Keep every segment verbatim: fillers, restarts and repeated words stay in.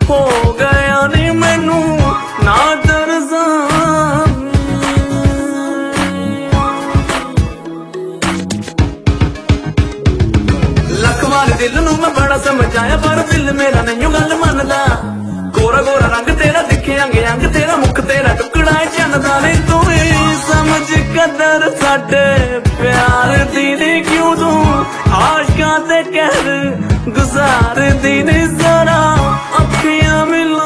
हो गया नी मैनू ना दरसा लख मार दिल नू मैं बड़ा समझाया पर दिल मेरा नहीं गल मनदा गोरा गोरा रंग तेरा दिखे अंग अंग तेरा मुख तेरा टुकड़ा है चन्दा नहीं तू ही समझ कदर साडे प्यार दी नहीं क्यों तू आशका ते कहर गुजार दी नहीं जरा अखियां मिला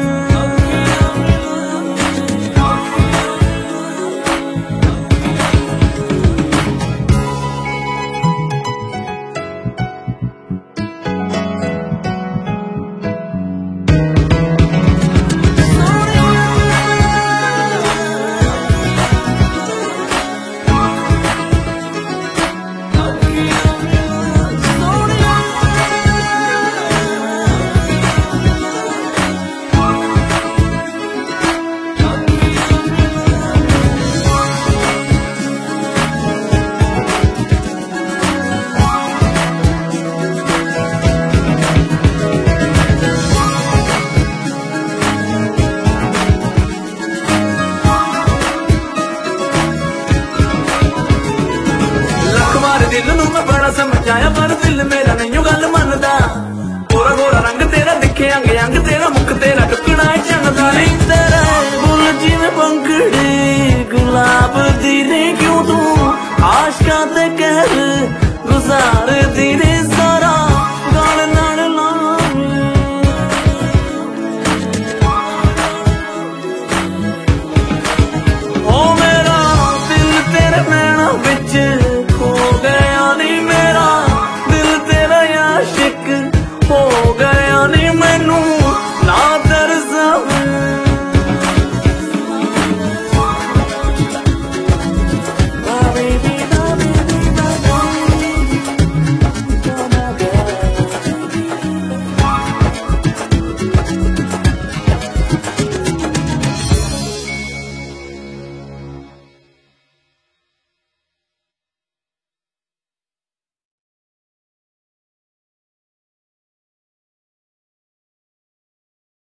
दिल नू मैं बड़ा समझाया पर दिल मेरा नहीं गल मनदा गोरा गोरा रंग तेरा दिखे अंग अंग तेरा मुख तेरा टुकड़ा है चन्दा नहीं